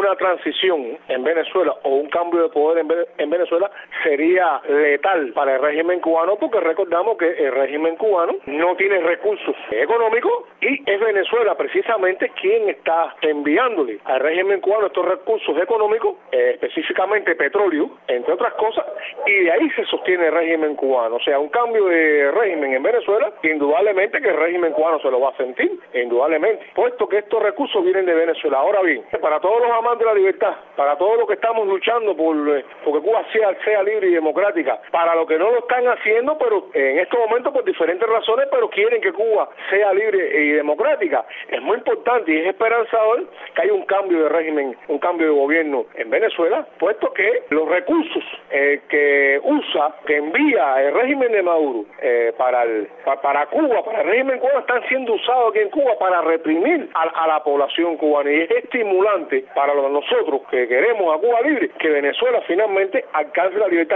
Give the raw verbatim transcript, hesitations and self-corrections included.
una transición en Venezuela o un cambio de poder en, en Venezuela sería letal para el régimen cubano, porque recordamos que el régimen cubano no tiene recursos económicos y es Venezuela precisamente quien está enviándole al régimen cubano estos recursos económicos, eh, específicamente petróleo, entre otras cosas, y de ahí se sostiene el régimen cubano. O sea, un cambio de régimen en Venezuela, indudablemente que el régimen cubano se lo va a sentir, indudablemente, puesto que estos recursos vienen de Venezuela. Ahora bien, para todos los amantes de la libertad, para todos los que estamos luchando por porque Cuba sea, sea libre y democrática, para los que no lo están haciendo, pero en estos momentos por diferentes razones, pero quieren que Cuba sea libre y democrática, es muy importante y es esperanzador que haya un cambio de régimen, un cambio de gobierno en Venezuela, puesto que los recursos eh, que usa, que envía el régimen de Maduro eh, para, el, para, para Cuba, para el régimen cubano, están siendo usados aquí en Cuba para reprimir a, a la población cubana, y es estimulante para nosotros que queremos a Cuba libre que Venezuela finalmente alcance la libertad.